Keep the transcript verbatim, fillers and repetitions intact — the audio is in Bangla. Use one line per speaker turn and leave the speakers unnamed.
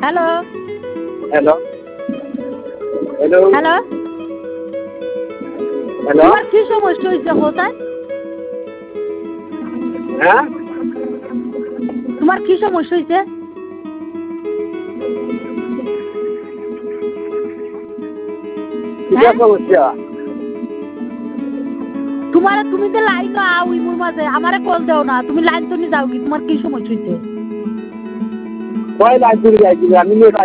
Hello
hello hello
hello
hello
তোমার কি সমস্যা হয়েছে কোথায়?
হ্যাঁ
তোমার কি সমস্যা হয়েছে?
কিসের সমস্যা?
তোমার তুমি তো লাইন আও ইমুর মাঝে আমারে কল দাও না, তুমি লাইন তো নি যাও কি? তোমার কি সমস্যা হয়েছে?
কয় লাইন চলে যাইছিল আমি